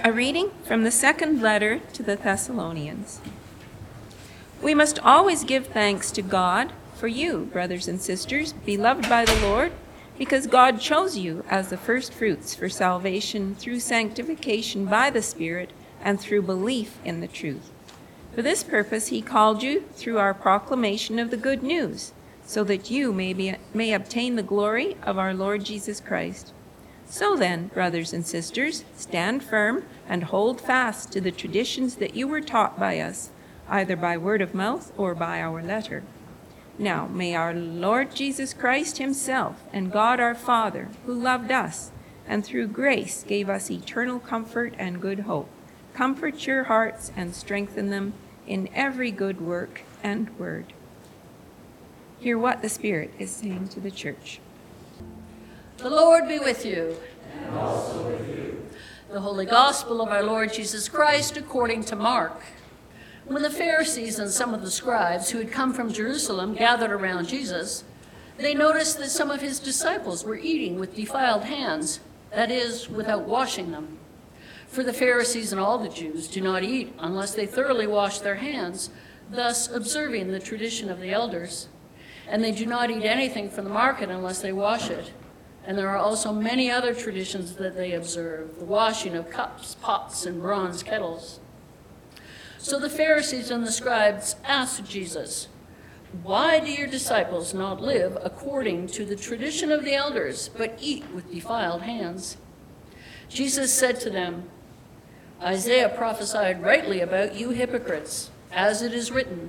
A reading from the second letter to the Thessalonians. We must always give thanks to God for you, brothers and sisters, beloved by the Lord, because God chose you as the first fruits for salvation through sanctification by the Spirit and through belief in the truth. For this purpose he called you through our proclamation of the good news, so that you may obtain the glory of our Lord Jesus Christ. So then, brothers and sisters, stand firm and hold fast to the traditions that you were taught by us, either by word of mouth or by our letter. Now may our Lord Jesus Christ himself and God our Father, who loved us and through grace gave us eternal comfort and good hope, comfort your hearts and strengthen them in every good work and word. Hear what the Spirit is saying to the church. The Lord be with you. And also with you. The Holy Gospel of our Lord Jesus Christ according to Mark. When the Pharisees and some of the scribes who had come from Jerusalem gathered around Jesus, they noticed that some of his disciples were eating with defiled hands, that is, without washing them. For the Pharisees and all the Jews do not eat unless they thoroughly wash their hands, thus observing the tradition of the elders. And they do not eat anything from the market unless they wash it. And there are also many other traditions that they observe, the washing of cups, pots, and bronze kettles. So the Pharisees and the scribes asked Jesus, "Why do your disciples not live according to the tradition of the elders, but eat with defiled hands?" Jesus said to them, "Isaiah prophesied rightly about you hypocrites, as it is written,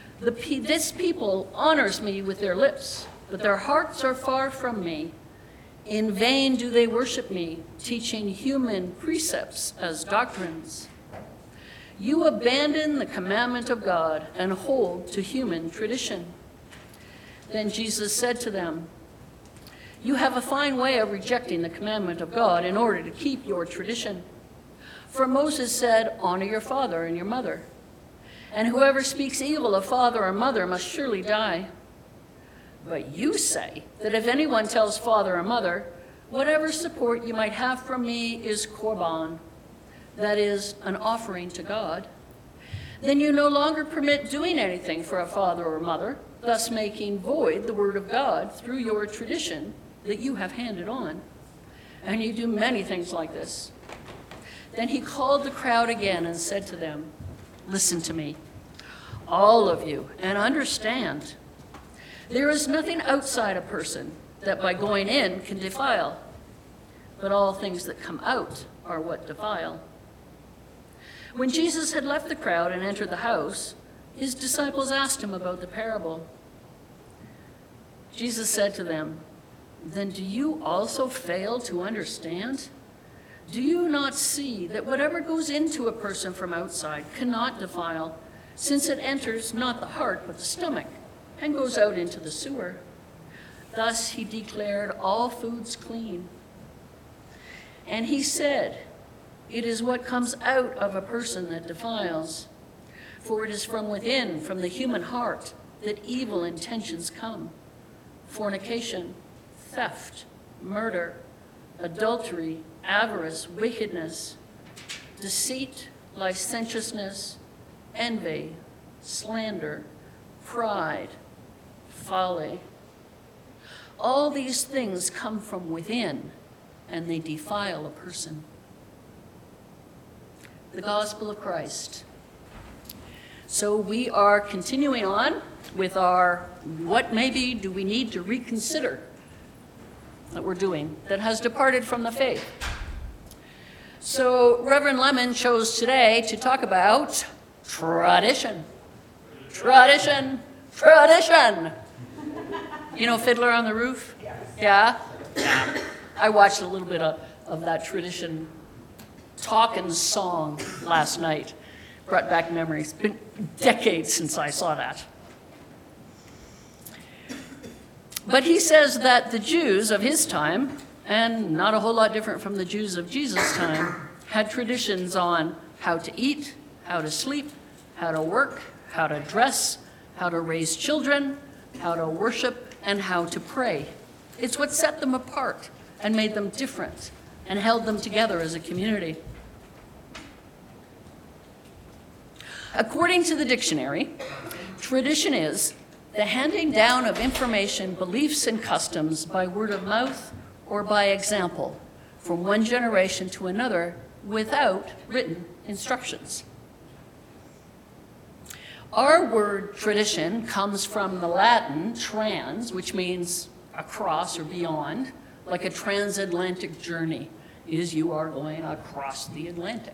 this people honors me with their lips, but their hearts are far from me. In vain do they worship me, teaching human precepts as doctrines. You abandon the commandment of God and hold to human tradition." Then Jesus said to them, "You have a fine way of rejecting the commandment of God in order to keep your tradition. For Moses said, 'Honor your father and your mother,' and whoever speaks evil of father or mother must surely die. But you say that if anyone tells father or mother, 'Whatever support you might have from me is korban,' that is, an offering to God, then you no longer permit doing anything for a father or mother, thus making void the word of God through your tradition that you have handed on. And you do many things like this." Then he called the crowd again and said to them, "Listen to me, all of you, and understand. There is nothing outside a person that by going in can defile, but all things that come out are what defile." When Jesus had left the crowd and entered the house, his disciples asked him about the parable. Jesus said to them, "Then do you also fail to understand? Do you not see that whatever goes into a person from outside cannot defile, since it enters not the heart but the stomach, and goes out into the sewer? Thus he declared all foods clean. And he said, it is what comes out of a person that defiles. For it is from within, from the human heart, that evil intentions come: fornication, theft, murder, adultery, avarice, wickedness, deceit, licentiousness, envy, slander, pride, folly. All these things come from within, and they defile a person." The Gospel of Christ. So we are continuing on with our what maybe do we need to reconsider that we're doing that has departed from the faith. So Reverend Lemon chose today to talk about tradition. Tradition, tradition. You know Fiddler on the Roof? Yes. Yeah? I watched a little bit of that tradition talk and song last night. Brought back memories. It's been decades since I saw that. But he says that the Jews of his time, and not a whole lot different from the Jews of Jesus' time, had traditions on how to eat, how to sleep, how to work, how to dress, how to raise children, how to worship, and how to pray. It's what set them apart and made them different and held them together as a community. According to the dictionary, tradition is the handing down of information, beliefs, and customs by word of mouth or by example from one generation to another without written instructions. Our word tradition comes from the Latin trans, which means across or beyond, like a transatlantic journey is you are going across the Atlantic.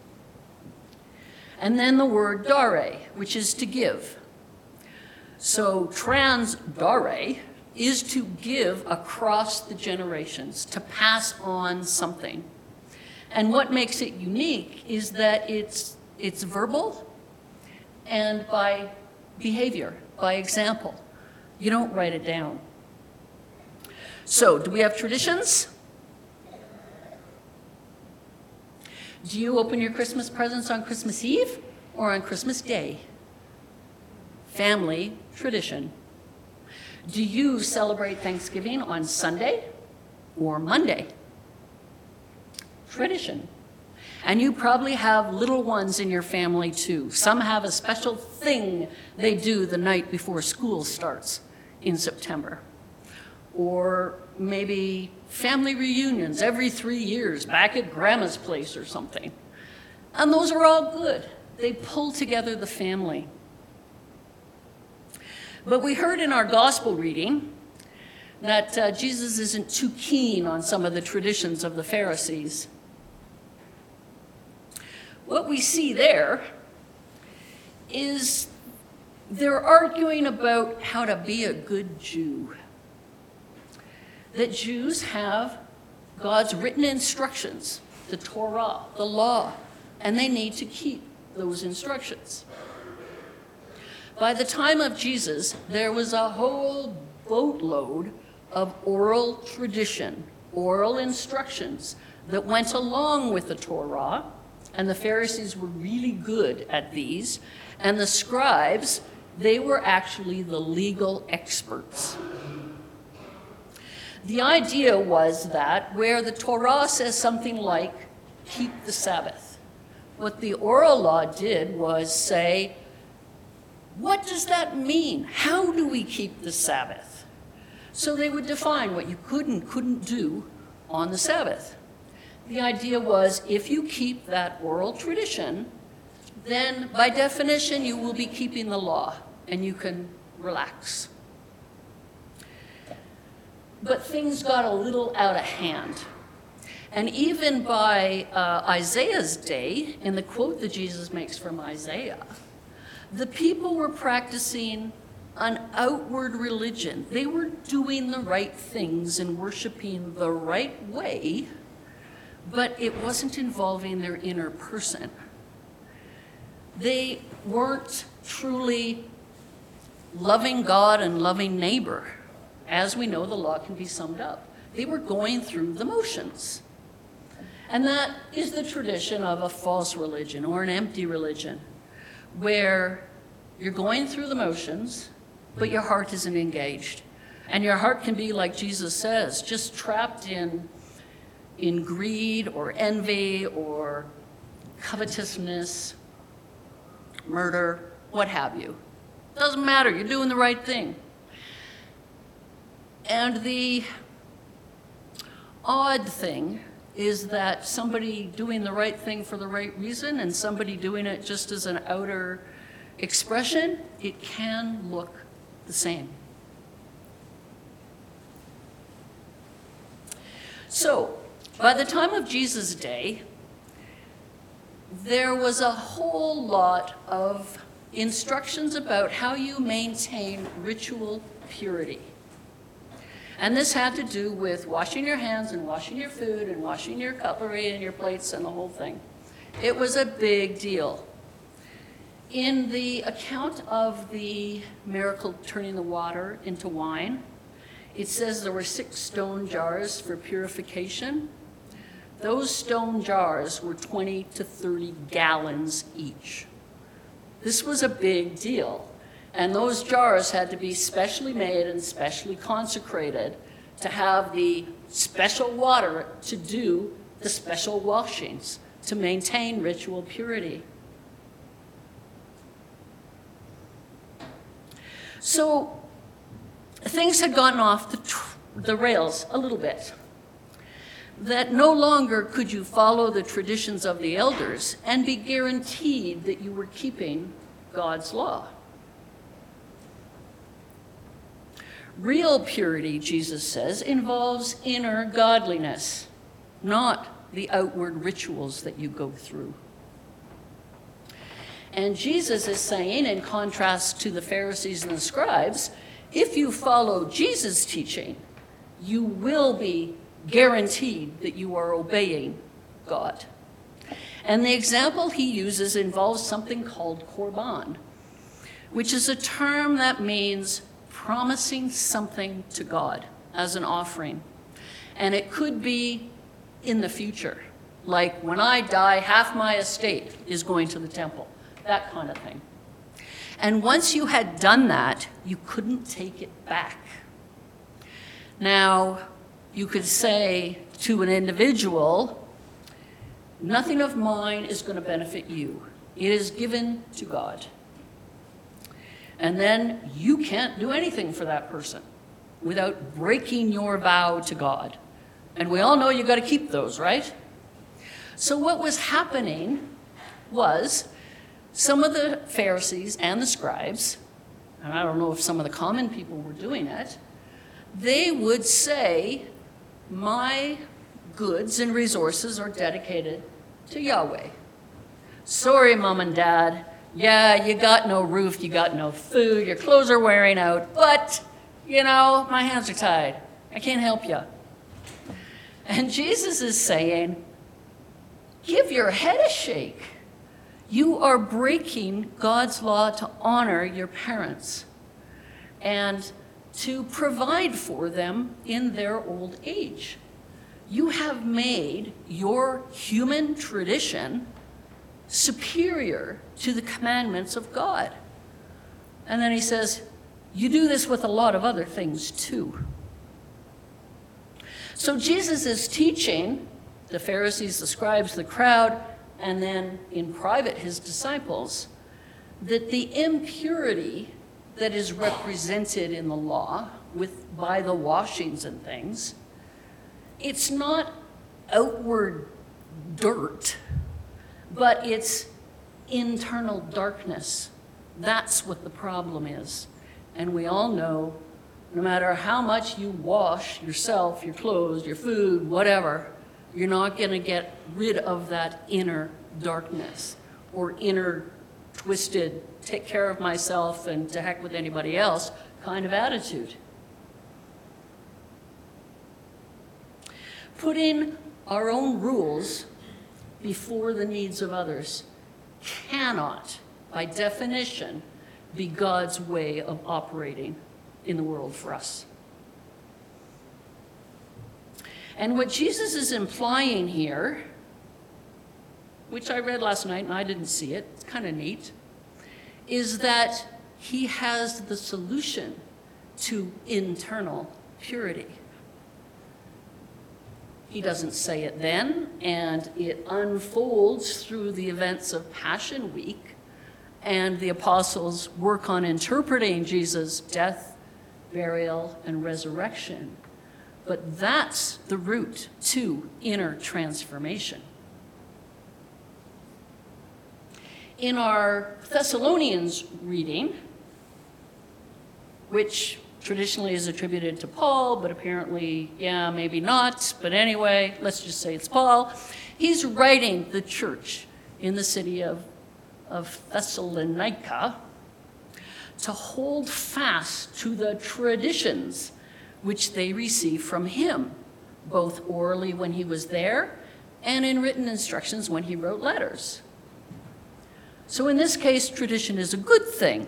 And then the word dare, which is to give. So trans dare is to give across the generations, to pass on something. And what makes it unique is that it's verbal and by behavior, by example. You don't write it down. So, do we have traditions? Do you open your Christmas presents on Christmas Eve or on Christmas Day? Family tradition. Do you celebrate Thanksgiving on Sunday or Monday? Tradition. And you probably have little ones in your family too. Some have a special thing they do the night before school starts in September. Or maybe family reunions every 3 years back at grandma's place or something. And those are all good. They pull together the family. But we heard in our gospel reading that Jesus isn't too keen on some of the traditions of the Pharisees. What we see there is they're arguing about how to be a good Jew. That Jews have God's written instructions, the Torah, the law, and they need to keep those instructions. By the time of Jesus, there was a whole boatload of oral tradition, oral instructions that went along with the Torah, and the Pharisees were really good at these, and the scribes, they were actually the legal experts. The idea was that where the Torah says something like, keep the Sabbath, what the oral law did was say, what does that mean? How do we keep the Sabbath? So they would define what you could and couldn't do on the Sabbath. The idea was if you keep that oral tradition, then by definition you will be keeping the law and you can relax. But things got a little out of hand. And even by Isaiah's day, in the quote that Jesus makes from Isaiah, the people were practicing an outward religion. They were doing the right things and worshiping the right way, but it wasn't involving their inner person. They weren't truly loving God and loving neighbor. As we know, the law can be summed up. They were going through the motions. And that is the tradition of a false religion or an empty religion, where you're going through the motions, but your heart isn't engaged. And your heart can be, like Jesus says, just trapped in greed or envy or covetousness, murder, what have you. Doesn't matter, you're doing the right thing. And the odd thing is that somebody doing the right thing for the right reason and somebody doing it just as an outer expression, it can look the same. So, by the time of Jesus' day, there was a whole lot of instructions about how you maintain ritual purity. And this had to do with washing your hands and washing your food and washing your cutlery and your plates and the whole thing. It was a big deal. In the account of the miracle turning the water into wine, it says there were 6 stone jars for purification. Those stone jars were 20 to 30 gallons each. This was a big deal. And those jars had to be specially made and specially consecrated to have the special water to do the special washings, to maintain ritual purity. So things had gotten off the rails a little bit. That no longer could you follow the traditions of the elders and be guaranteed that you were keeping God's law. Real purity, Jesus says, involves inner godliness, not the outward rituals that you go through. And Jesus is saying, in contrast to the Pharisees and the scribes, if you follow Jesus' teaching, you will be guaranteed that you are obeying God. And the example he uses involves something called korban, which is a term that means promising something to God as an offering. And it could be in the future, like when I die, half my estate is going to the temple, that kind of thing. And once you had done that, you couldn't take it back. Now, you could say to an individual, nothing of mine is going to benefit you. It is given to God. And then you can't do anything for that person without breaking your vow to God. And we all know you got to keep those, right? So what was happening was some of the Pharisees and the scribes, and I don't know if some of the common people were doing it, they would say, my goods and resources are dedicated to Yahweh. Sorry, Mom and Dad. Yeah, you got no roof, you got no food, your clothes are wearing out, but, my hands are tied. I can't help you. And Jesus is saying, give your head a shake. You are breaking God's law to honor your parents and to provide for them in their old age. You have made your human tradition superior to the commandments of God. And then he says, you do this with a lot of other things too. So Jesus is teaching the Pharisees, the scribes, the crowd, and then in private his disciples, that the impurity that is represented in the law by the washings and things, it's not outward dirt, but it's internal darkness. That's what the problem is. And we all know, no matter how much you wash yourself, your clothes, your food, whatever, you're not going to get rid of that inner darkness or inner twisted, take care of myself and to heck with anybody else kind of attitude. Putting our own rules before the needs of others cannot, by definition, be God's way of operating in the world for us. And what Jesus is implying here, which I read last night and I didn't see it, it's kind of neat, is that he has the solution to internal purity. He doesn't say it then, and it unfolds through the events of Passion Week, and the apostles work on interpreting Jesus' death, burial, and resurrection. But that's the route to inner transformation. In our Thessalonians reading, which traditionally is attributed to Paul, but apparently, yeah, maybe not. But anyway, let's just say it's Paul. He's writing the church in the city of Thessalonica to hold fast to the traditions which they received from him, both orally when he was there and in written instructions when he wrote letters. So in this case, tradition is a good thing.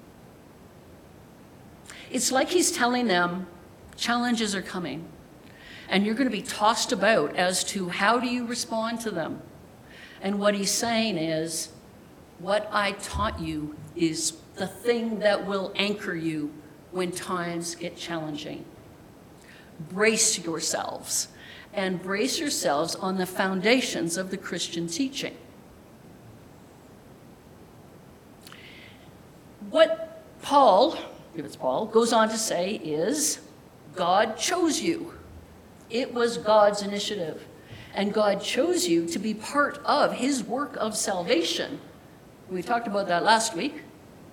It's like he's telling them, challenges are coming, and you're going to be tossed about as to how do you respond to them. And what he's saying is, what I taught you is the thing that will anchor you when times get challenging. Brace yourselves, and brace yourselves on the foundations of the Christian teaching. What Paul if it's Paul, goes on to say is God chose you. It was God's initiative. And God chose you to be part of his work of salvation. We talked about that last week.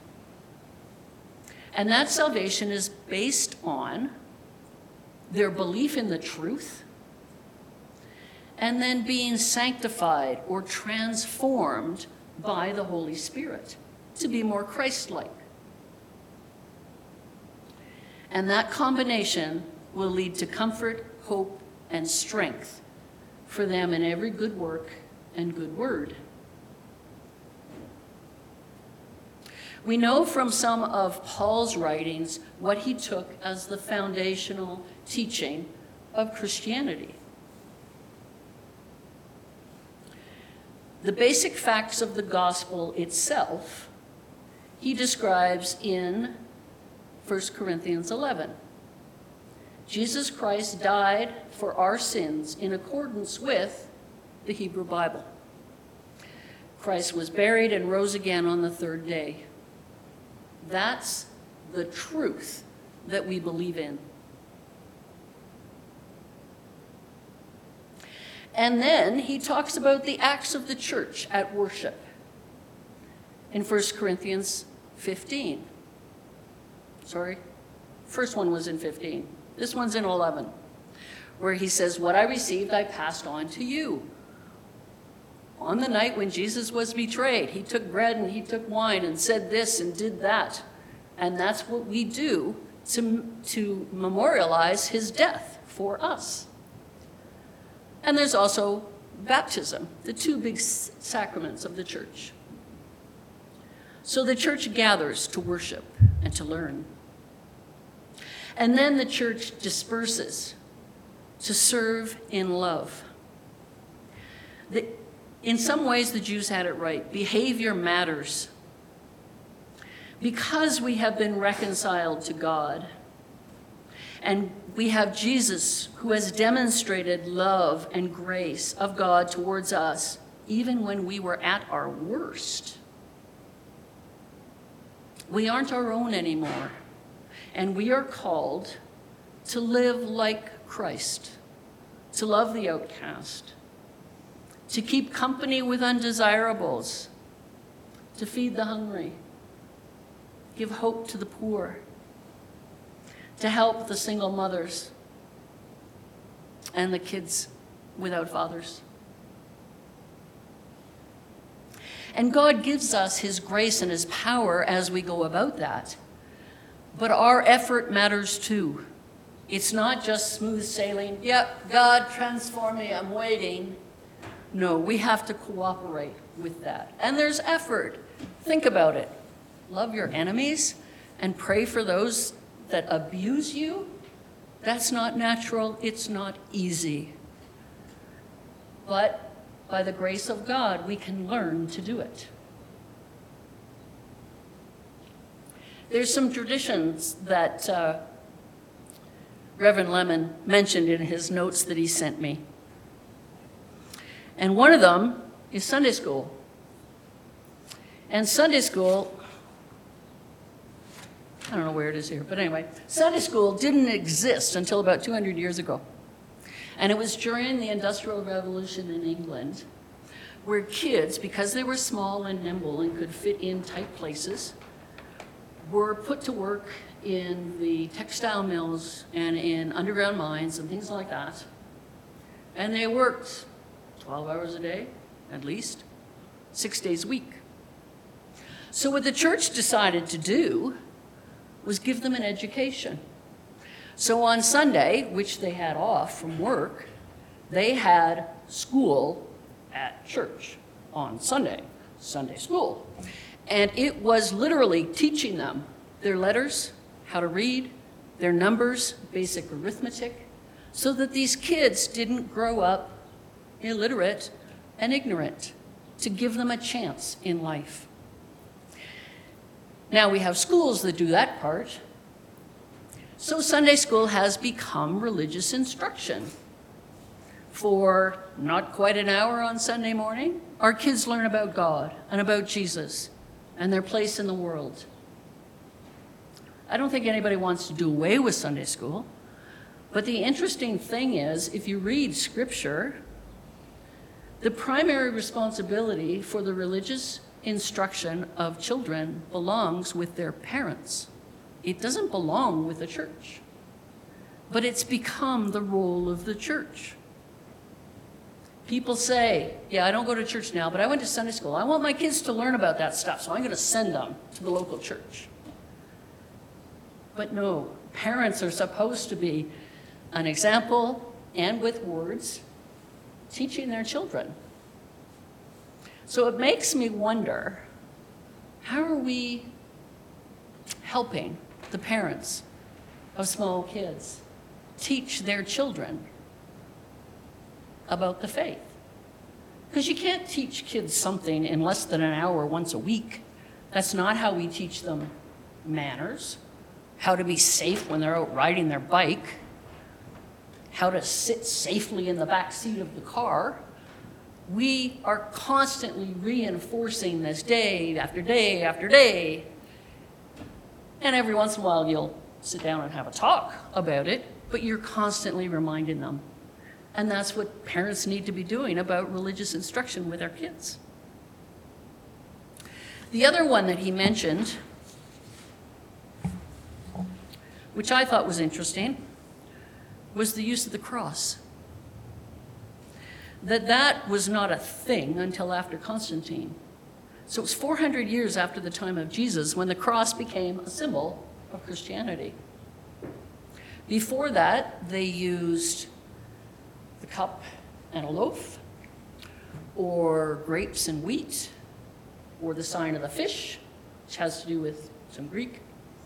And that salvation is based on their belief in the truth and then being sanctified or transformed by the Holy Spirit to be more Christ-like. And that combination will lead to comfort, hope, and strength for them in every good work and good word. We know from some of Paul's writings what he took as the foundational teaching of Christianity. The basic facts of the gospel itself, he describes in 1 Corinthians 11. Jesus Christ died for our sins in accordance with the Hebrew Bible. Christ was buried and rose again on the third day. That's the truth that we believe in. And then he talks about the acts of the church at worship in 1 Corinthians 15. Sorry, first one was in 15. This one's in 11, where he says, what I received, I passed on to you. On the night when Jesus was betrayed, he took bread and he took wine and said this and did that. And that's what we do to memorialize his death for us. And there's also baptism, the two big sacraments of the church. So the church gathers to worship and to learn. And then the church disperses to serve in love. In some ways, the Jews had it right. Behavior matters. Because we have been reconciled to God, and we have Jesus who has demonstrated love and grace of God towards us, even when we were at our worst. We aren't our own anymore, and we are called to live like Christ, to love the outcast, to keep company with undesirables, to feed the hungry, give hope to the poor, to help the single mothers and the kids without fathers. And God gives us his grace and his power as we go about that. But our effort matters too. It's not just smooth sailing. Yep, God, transform me, I'm waiting. No, we have to cooperate with that. And there's effort. Think about it. Love your enemies and pray for those that abuse you. That's not natural. It's not easy. But by the grace of God, we can learn to do it. There's some traditions that Reverend Lemon mentioned in his notes that he sent me. And one of them is Sunday school. And Sunday school, I don't know where it is here, but anyway, Sunday school didn't exist until about 200 years ago. And it was during the Industrial Revolution in England, where kids, because they were small and nimble and could fit in tight places, were put to work in the textile mills and in underground mines and things like that. And they worked 12 hours a day, at least, 6 days a week. So what the church decided to do was give them an education. So on Sunday, which they had off from work, they had school at church on Sunday, Sunday school. And it was literally teaching them their letters, how to read, their numbers, basic arithmetic, so that these kids didn't grow up illiterate and ignorant, to give them a chance in life. Now we have schools that do that part. So Sunday school has become religious instruction. For not quite an hour on Sunday morning, our kids learn about God and about Jesus and their place in the world. I don't think anybody wants to do away with Sunday school. But the interesting thing is, if you read Scripture, the primary responsibility for the religious instruction of children belongs with their parents. It doesn't belong with the church. But it's become the role of the church. People say, yeah, I don't go to church now, but I went to Sunday school. I want my kids to learn about that stuff, so I'm going to send them to the local church. But no, parents are supposed to be an example and with words teaching their children. So it makes me wonder, how are we helping the parents of small kids teach their children about the faith? Because you can't teach kids something in less than an hour once a week. That's not how we teach them manners, how to be safe when they're out riding their bike, how to sit safely in the back seat of the car. We are constantly reinforcing this day after day after day. And every once in a while you'll sit down and have a talk about it, but you're constantly reminding them. And that's what parents need to be doing about religious instruction with their kids. The other one that he mentioned, which I thought was interesting, was the use of the cross. That was not a thing until after Constantine. So it was 400 years after the time of Jesus when the cross became a symbol of Christianity. Before that, they used the cup and a loaf, or grapes and wheat, or the sign of the fish, which has to do with some Greek.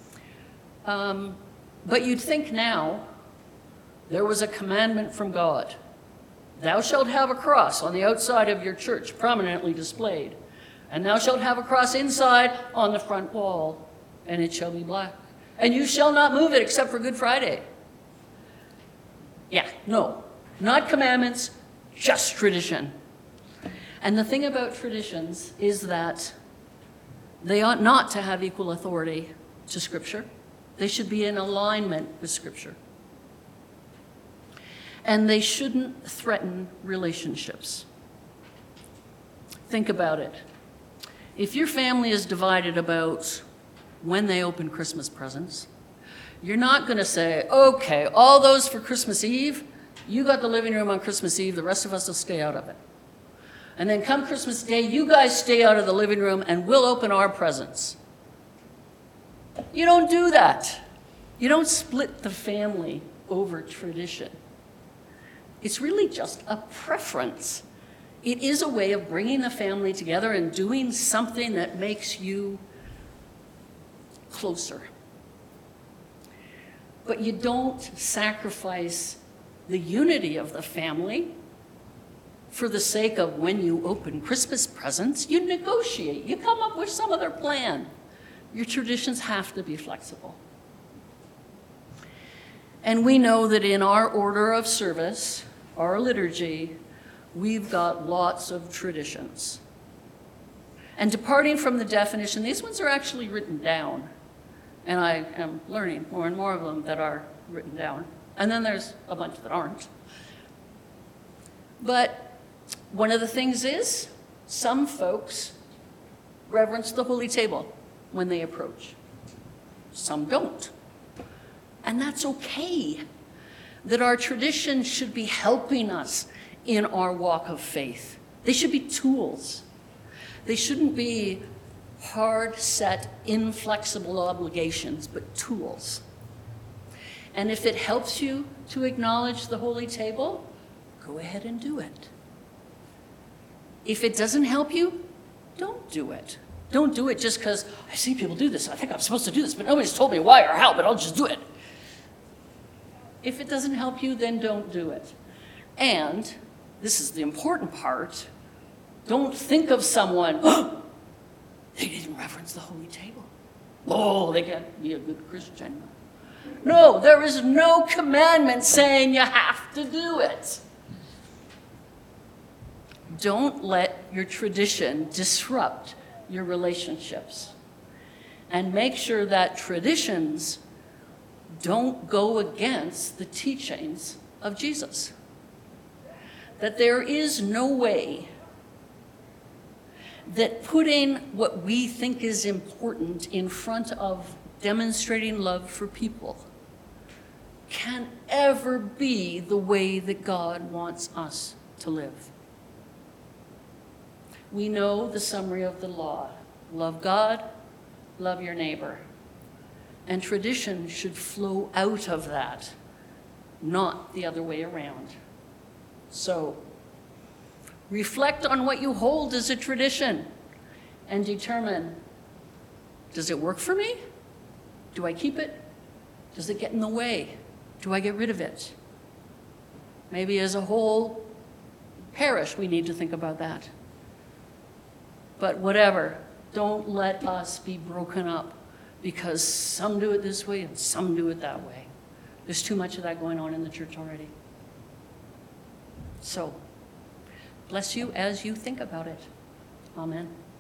But you'd think now, there was a commandment from God. Thou shalt have a cross on the outside of your church, prominently displayed. And thou shalt have a cross inside on the front wall, and it shall be black. And you shall not move it except for Good Friday. Yeah, no, not commandments, just tradition. And the thing about traditions is that they ought not to have equal authority to Scripture. They should be in alignment with Scripture. And they shouldn't threaten relationships. Think about it. If your family is divided about when they open Christmas presents, you're not going to say, okay, all those for Christmas Eve, you got the living room on Christmas Eve, the rest of us will stay out of it. And then come Christmas Day, you guys stay out of the living room and we'll open our presents. You don't do that. You don't split the family over tradition. It's really just a preference. It is a way of bringing the family together and doing something that makes you closer. But you don't sacrifice the unity of the family for the sake of when you open Christmas presents. You negotiate. You come up with some other plan. Your traditions have to be flexible. And we know that in our order of service, our liturgy, we've got lots of traditions. And departing from the definition, these ones are actually written down. And I am learning more and more of them that are written down. And then there's a bunch that aren't. But one of the things is, some folks reverence the holy table when they approach. Some don't. And that's okay. That our traditions should be helping us in our walk of faith. They should be tools. They shouldn't be hard set, inflexible obligations, but tools. And if it helps you to acknowledge the holy table, go ahead and do it. If it doesn't help you, don't do it. Don't do it just because I see people do this. I think I'm supposed to do this, but nobody's told me why or how, but I'll just do it. If it doesn't help you, then don't do it. And this is the important part. Don't think of someone, oh, they didn't reverence the holy table. Oh, they can't be a good Christian. No, there is no commandment saying you have to do it. Don't let your tradition disrupt your relationships. and make sure that traditions don't go against the teachings of Jesus. That there is no way that putting what we think is important in front of demonstrating love for people can ever be the way that God wants us to live. We know the summary of the law. Love God, love your neighbor. And tradition should flow out of that, not the other way around. So, reflect on what you hold as a tradition and determine, does it work for me? Do I keep it? Does it get in the way? Do I get rid of it? Maybe as a whole parish, we need to think about that. But whatever, don't let us be broken up because some do it this way and some do it that way. There's too much of that going on in the church already. So, bless you as you think about it. Amen.